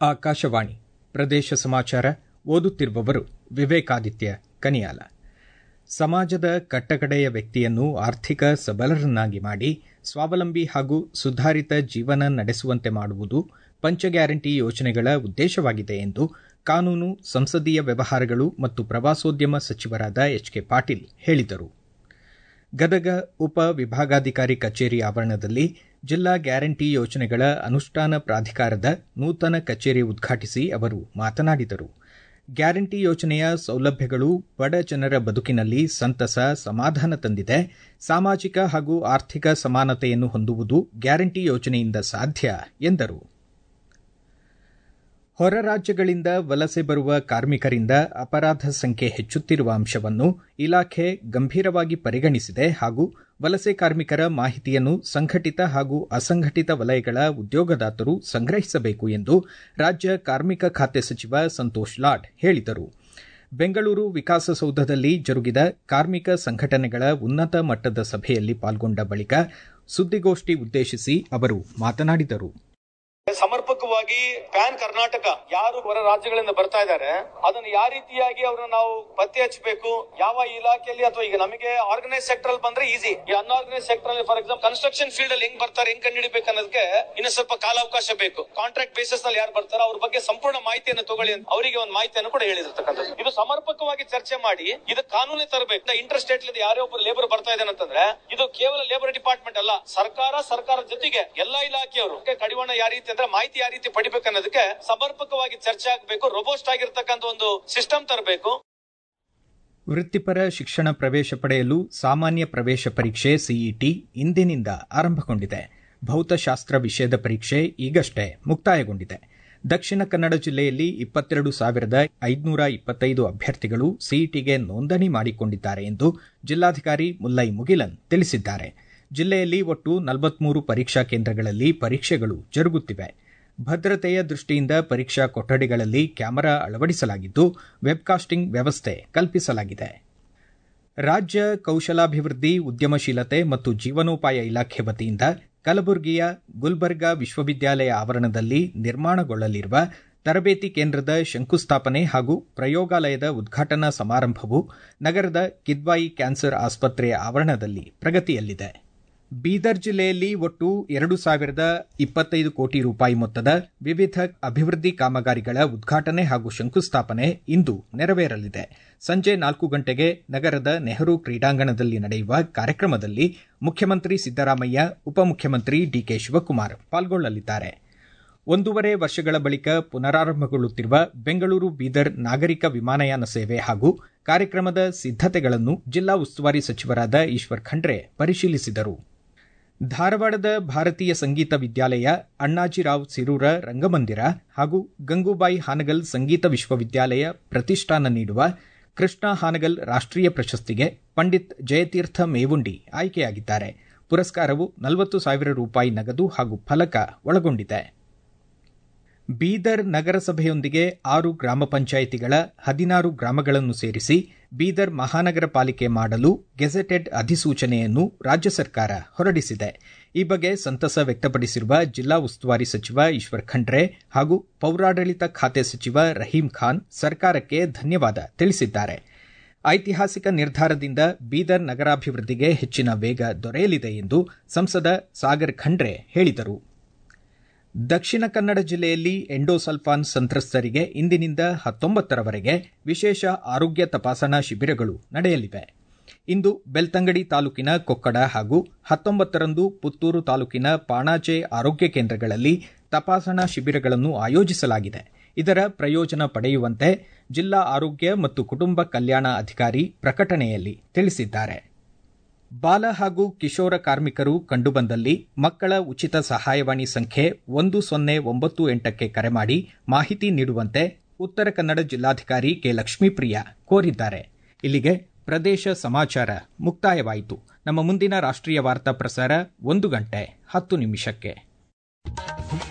ಆಕಾಶವಾಣಿ ಪ್ರದೇಶ ಸಮಾಚಾರ ಓದುತ್ತಿರುವವರು ವಿವೇಕಾದಿತ್ಯ ಕನಿಯಾಲ. ಸಮಾಜದ ಕಟ್ಟಕಡೆಯ ವ್ಯಕ್ತಿಯನ್ನು ಆರ್ಥಿಕ ಸಬಲರನ್ನಾಗಿ ಮಾಡಿ ಸ್ವಾವಲಂಬಿ ಹಾಗೂ ಸುಧಾರಿತ ಜೀವನ ನಡೆಸುವಂತೆ ಮಾಡುವುದು ಪಂಚ ಗ್ಯಾರಂಟಿ ಯೋಜನೆಗಳ ಉದ್ದೇಶವಾಗಿದೆ ಎಂದು ಕಾನೂನು, ಸಂಸದೀಯ ವ್ಯವಹಾರಗಳು ಮತ್ತು ಪ್ರವಾಸೋದ್ಯಮ ಸಚಿವರಾದ ಎಚ್.ಕೆ. ಪಾಟೀಲ್ ಹೇಳಿದರು. ಗದಗ ಉಪ ವಿಭಾಗಾಧಿಕಾರಿ ಕಚೇರಿ ಆವರಣದಲ್ಲಿ ಜಿಲ್ಲಾ ಗ್ಯಾರಂಟಿ ಯೋಜನೆಗಳ ಅನುಷ್ಠಾನ ಪ್ರಾಧಿಕಾರದ ನೂತನ ಕಚೇರಿ ಉದ್ಘಾಟಿಸಿ ಅವರು ಮಾತನಾಡಿದರು. ಗ್ಯಾರಂಟಿ ಯೋಜನೆಯ ಸೌಲಭ್ಯಗಳು ಬಡ ಜನರ ಬದುಕಿನಲ್ಲಿ ಸಂತಸ, ಸಮಾಧಾನ ತಂದಿದೆ. ಸಾಮಾಜಿಕ ಹಾಗೂ ಆರ್ಥಿಕ ಸಮಾನತೆಯನ್ನು ಹೊಂದುವುದು ಗ್ಯಾರಂಟಿ ಯೋಜನೆಯಿಂದ ಸಾಧ್ಯ ಎಂದರು. ಹೊರ ರಾಜ್ಯಗಳಿಂದ ವಲಸೆ ಬರುವ ಕಾರ್ಮಿಕರಿಂದ ಅಪರಾಧ ಸಂಖ್ಯೆ ಹೆಚ್ಚುತ್ತಿರುವ ಅಂಶವನ್ನು ಇಲಾಖೆ ಗಂಭೀರವಾಗಿ ಪರಿಗಣಿಸಿದೆ ಹಾಗೂ ವಲಸೆ ಕಾರ್ಮಿಕರ ಮಾಹಿತಿಯನ್ನು ಸಂಘಟಿತ ಹಾಗೂ ಅಸಂಘಟಿತ ವಲಯಗಳ ಉದ್ಯೋಗದಾತರು ಸಂಗ್ರಹಿಸಬೇಕು ಎಂದು ರಾಜ್ಯ ಕಾರ್ಮಿಕ ಖಾತೆ ಸಚಿವ ಸಂತೋಷ್ ಲಾಡ್ ಹೇಳಿದರು. ಬೆಂಗಳೂರು ವಿಕಾಸಸೌಧದಲ್ಲಿ ಜರುಗಿದ ಕಾರ್ಮಿಕ ಸಂಘಟನೆಗಳ ಉನ್ನತ ಮಟ್ಟದ ಸಭೆಯಲ್ಲಿ ಪಾಲ್ಗೊಂಡ ಬಳಿಕ ಸುದ್ದಿಗೋಷ್ಠಿ ಉದ್ದೇಶಿಸಿ ಅವರು ಮಾತನಾಡಿದರು. ಸಮರ್ಪಕವಾಗಿ ಪ್ಯಾನ್ ಕರ್ನಾಟಕ ಯಾರು ಹೊರ ರಾಜ್ಯಗಳಿಂದ ಬರ್ತಾ ಇದ್ದಾರೆ ಅದನ್ನು ಯಾವ ರೀತಿಯಾಗಿ ಅವ್ರನ್ನ ನಾವು ಪತ್ತೆ ಹಚ್ಚಬೇಕು, ಯಾವ ಇಲಾಖೆಯಲ್ಲಿ ಅಥವಾ ಈಗ ನಮಗೆ ಆರ್ಗನೈಸ್ ಸೆಕ್ಟರ್ ಅಲ್ಲಿ ಬಂದ್ರೆ ಈಸಿ, ಈ ಅನ್ಆರ್ಗನೈಸ್ ಸೆಕ್ಟರ್ ಅಲ್ಲಿ ಫಾರ್ ಎಕ್ಸಾಂಪಲ್ ಕನ್ಸ್ಟ್ರಕ್ಷನ್ ಫೀಲ್ಡ್ ಅಲ್ಲಿ ಹೆಂಗ್ ಬರ್ತಾರೆ, ಹೆಂಗ್ ಕಂಡುಹಿಡಿಬೇಕು ಅನ್ನೋದಕ್ಕೆ ಇನ್ನು ಸ್ವಲ್ಪ ಕಾಲಾವಕಾಶ ಬೇಕು. ಕಾಂಟ್ರಾಕ್ಟ್ ಬೇಸಿಸ್ ನಲ್ಲಿ ಯಾರು ಬರ್ತಾರೋ ಅವ್ರ ಬಗ್ಗೆ ಸಂಪೂರ್ಣ ಮಾಹಿತಿಯನ್ನು ತಗೊಳ್ಳಿ ಅಂತ ಅವರಿಗೆ ಒಂದು ಮಾಹಿತಿಯನ್ನು ಕೂಡ ಹೇಳಿರ್ತಕ್ಕಂಥದ್ದು. ಇದು ಸಮರ್ಪಕವಾಗಿ ಚರ್ಚೆ ಮಾಡಿ ಇದು ಕಾನೂನೇ ತರಬೇಕು. ಇಂಟರ್ ಸ್ಟೇಟ್ ಯಾರೇ ಒಬ್ಬರು ಲೇಬರ್ ಬರ್ತಾ ಇದ್ದಾನೆ ಅಂತಂದ್ರೆ ಇದು ಕೇವಲ ಲೇಬರ್ ಡಿಪಾರ್ಟ್ಮೆಂಟ್ ಅಲ್ಲ, ಸರ್ಕಾರದ ಜೊತೆಗೆ ಎಲ್ಲಾ ಇಲಾಖೆಯವರು ಕಡಿವಾಣ ಯಾವ ರೀತಿ ಅಂದ್ರೆ ಮಾಹಿತಿ ಯಾವ ರೀತಿ ಪಡಿಬೇಕು ಅನ್ನೋದಕ್ಕೆ ಸಮರ್ಪಕವಾಗಿ ಚರ್ಚೆ ಆಗಬೇಕು. ರೋಬೋಸ್ಟ್ ಆಗಿರ್ತಕ್ಕಂಥ ಒಂದು ಸಿಸ್ಟಮ್ ತರಬೇಕು. ವೃತ್ತಿಪರ ಶಿಕ್ಷಣ ಪ್ರವೇಶ ಪಡೆಯಲು ಸಾಮಾನ್ಯ ಪ್ರವೇಶ ಪರೀಕ್ಷೆ ಸಿಇಟಿ ಇಂದಿನಿಂದ ಆರಂಭಗೊಂಡಿದೆ. ಭೌತಶಾಸ್ತ್ರ ವಿಷಯದ ಪರೀಕ್ಷೆ ಈಗಷ್ಟೇ ಮುಕ್ತಾಯಗೊಂಡಿದೆ. ದಕ್ಷಿಣ ಕನ್ನಡ ಜಿಲ್ಲೆಯಲ್ಲಿ 22,525 ಅಭ್ಯರ್ಥಿಗಳು ಸಿಇಟಿಗೆ ನೋಂದಣಿ ಮಾಡಿಕೊಂಡಿದ್ದಾರೆ ಎಂದು ಜಿಲ್ಲಾಧಿಕಾರಿ ಮುಲ್ಲೈ ಮುಗಿಲನ್ ತಿಳಿಸಿದ್ದಾರೆ. ಜಿಲ್ಲೆಯಲ್ಲಿ ಒಟ್ಟು 43 ಪರೀಕ್ಷಾ ಕೇಂದ್ರಗಳಲ್ಲಿ ಪರೀಕ್ಷೆಗಳು ಜರುಗುತ್ತಿವೆ. ಭದ್ರತೆಯ ದೃಷ್ಟಿಯಿಂದ ಪರೀಕ್ಷಾ ಕೊಠಡಿಗಳಲ್ಲಿ ಕ್ಯಾಮೆರಾ ಅಳವಡಿಸಲಾಗಿದ್ದು ವೆಬ್ಕಾಸ್ಟಿಂಗ್ ವ್ಯವಸ್ಥೆ ಕಲ್ಪಿಸಲಾಗಿದೆ. ರಾಜ್ಯ ಕೌಶಲಾಭಿವೃದ್ಧಿ, ಉದ್ಯಮಶೀಲತೆ ಮತ್ತು ಜೀವನೋಪಾಯ ಇಲಾಖೆ ವತಿಯಿಂದ ಕಲಬುರಗಿಯ ಗುಲ್ಬರ್ಗಾ ವಿಶ್ವವಿದ್ಯಾಲಯ ಆವರಣದಲ್ಲಿ ನಿರ್ಮಾಣಗೊಳ್ಳಲಿರುವ ತರಬೇತಿ ಕೇಂದ್ರದ ಶಂಕುಸ್ಥಾಪನೆ ಹಾಗೂ ಪ್ರಯೋಗಾಲಯದ ಉದ್ಘಾಟನಾ ಸಮಾರಂಭವು ನಗರದ ಕಿದ್ವಾಯಿ ಕ್ಯಾನ್ಸರ್ ಆಸ್ಪತ್ರೆಯ ಆವರಣದಲ್ಲಿ ಪ್ರಗತಿಯಲ್ಲಿದೆ. ಬೀದರ್ ಜಿಲ್ಲೆಯಲ್ಲಿ ಒಟ್ಟು 2,025 ಕೋಟಿ ರೂಪಾಯಿ ಮೊತ್ತದ ವಿವಿಧ ಅಭಿವೃದ್ಧಿ ಕಾಮಗಾರಿಗಳ ಉದ್ಘಾಟನೆ ಹಾಗೂ ಶಂಕುಸ್ಥಾಪನೆ ಇಂದು ನೆರವೇರಲಿದೆ. ಸಂಜೆ 4 ಗಂಟೆಗೆ ನಗರದ ನೆಹರು ಕ್ರೀಡಾಂಗಣದಲ್ಲಿ ನಡೆಯುವ ಕಾರ್ಯಕ್ರಮದಲ್ಲಿ ಮುಖ್ಯಮಂತ್ರಿ ಸಿದ್ದರಾಮಯ್ಯ, ಉಪಮುಖ್ಯಮಂತ್ರಿ ಡಿಕೆ ಶಿವಕುಮಾರ್ ಪಾಲ್ಗೊಳ್ಳಲಿದ್ದಾರೆ. 1.5 ವರ್ಷಗಳ ಬಳಿಕ ಪುನರಾರಂಭಗೊಳ್ಳುತ್ತಿರುವ ಬೆಂಗಳೂರು ಬೀದರ್ ನಾಗರಿಕ ವಿಮಾನಯಾನ ಸೇವೆ ಹಾಗೂ ಕಾರ್ಯಕ್ರಮದ ಸಿದ್ದತೆಗಳನ್ನು ಜಿಲ್ಲಾ ಉಸ್ತುವಾರಿ ಸಚಿವರಾದ ಈಶ್ವರ್ ಖಂಡ್ರೆ ಪರಿಶೀಲಿಸಿದರು. ಧಾರವಾಡದ ಭಾರತೀಯ ಸಂಗೀತ ವಿದ್ಯಾಲಯ, ಅಣ್ಣಾಜಿರಾವ್ ಸಿರೂರ ರಂಗಮಂದಿರ ಹಾಗೂ ಗಂಗೂಬಾಯಿ ಹಾನಗಲ್ ಸಂಗೀತ ವಿಶ್ವವಿದ್ಯಾಲಯ ಪ್ರತಿಷ್ಠಾನ ನೀಡುವ ಕೃಷ್ಣ ಹಾನಗಲ್ ರಾಷ್ಟ್ರೀಯ ಪ್ರಶಸ್ತಿಗೆ ಪಂಡಿತ್ ಜಯತೀರ್ಥ ಮೇವುಂಡಿ ಆಯ್ಕೆಯಾಗಿದ್ದಾರೆ. ಪುರಸ್ಕಾರವು 40,000 ರೂಪಾಯಿ ನಗದು ಹಾಗೂ ಫಲಕ ಒಳಗೊಂಡಿದೆ. ಬೀದರ್ ನಗರಸಭೆಯೊಂದಿಗೆ 6 ಗ್ರಾಮ ಪಂಚಾಯಿತಿಗಳ 16 ಗ್ರಾಮಗಳನ್ನು ಸೇರಿಸಿ ಬೀದರ್ ಮಹಾನಗರ ಪಾಲಿಕೆ ಮಾಡಲು ಗೆಜೆಟೆಡ್ ಅಧಿಸೂಚನೆಯನ್ನು ರಾಜ್ಯ ಸರ್ಕಾರ ಹೊರಡಿಸಿದೆ. ಈ ಬಗ್ಗೆ ಸಂತಸ ವ್ಯಕ್ತಪಡಿಸಿರುವ ಜಿಲ್ಲಾ ಉಸ್ತುವಾರಿ ಸಚಿವ ಈಶ್ವರ್ ಖಂಡ್ರೆ ಹಾಗೂ ಪೌರಾಡಳಿತ ಖಾತೆ ಸಚಿವ ರಹೀಂ ಖಾನ್ ಸರ್ಕಾರಕ್ಕೆ ಧನ್ಯವಾದ ತಿಳಿಸಿದ್ದಾರೆ. ಐತಿಹಾಸಿಕ ನಿರ್ಧಾರದಿಂದ ಬೀದರ್ ನಗರಾಭಿವೃದ್ಧಿಗೆ ಹೆಚ್ಚಿನ ವೇಗ ದೊರೆಯಲಿದೆ ಎಂದು ಸಂಸದ ಸಾಗರ್ ಖಂಡ್ರೆ ಹೇಳಿದರು. ದಕ್ಷಿಣ ಕನ್ನಡ ಜಿಲ್ಲೆಯಲ್ಲಿ ಎಂಡೋಸಲ್ಫಾನ್ ಸಂತ್ರಸ್ತರಿಗೆ ಇಂದಿನಿಂದ 19ರವರೆಗೆ ವಿಶೇಷ ಆರೋಗ್ಯ ತಪಾಸಣಾ ಶಿಬಿರಗಳು ನಡೆಯಲಿವೆ. ಇಂದು ಬೆಳ್ತಂಗಡಿ ತಾಲೂಕಿನ ಕೊಕ್ಕಡ ಹಾಗೂ 19ರಂದು ಪುತ್ತೂರು ತಾಲೂಕಿನ ಪಾಣಾಚೆ ಆರೋಗ್ಯ ಕೇಂದ್ರಗಳಲ್ಲಿ ತಪಾಸಣಾ ಶಿಬಿರಗಳನ್ನು ಆಯೋಜಿಸಲಾಗಿದೆ. ಇದರ ಪ್ರಯೋಜನ ಪಡೆಯುವಂತೆ ಜಿಲ್ಲಾ ಆರೋಗ್ಯ ಮತ್ತು ಕುಟುಂಬ ಕಲ್ಯಾಣ ಅಧಿಕಾರಿ ಪ್ರಕಟಣೆಯಲ್ಲಿ ತಿಳಿಸಿದ್ದಾರೆ. ಬಾಲ ಹಾಗೂ ಕಿಶೋರ ಕಾರ್ಮಿಕರು ಕಂಡುಬಂದಲ್ಲಿ ಮಕ್ಕಳ ಉಚಿತ ಸಹಾಯವಾಣಿ ಸಂಖ್ಯೆ 1098ಕ್ಕೆ ಕರೆ ಮಾಡಿ ಮಾಹಿತಿ ನೀಡುವಂತೆ ಉತ್ತರ ಕನ್ನಡ ಜಿಲ್ಲಾಧಿಕಾರಿ ಕೆ. ಲಕ್ಷ್ಮೀಪ್ರಿಯ ಕೋರಿದ್ದಾರೆ. ಇಲ್ಲಿಗೆ ಪ್ರದೇಶ ಸಮಾಚಾರ ಮುಕ್ತಾಯವಾಯಿತು. ನಮ್ಮ ಮುಂದಿನ ರಾಷ್ಟ್ರೀಯ ವಾರ್ತಾ ಪ್ರಸಾರ 1:10 ನಿಮಿಷಕ್ಕೆ.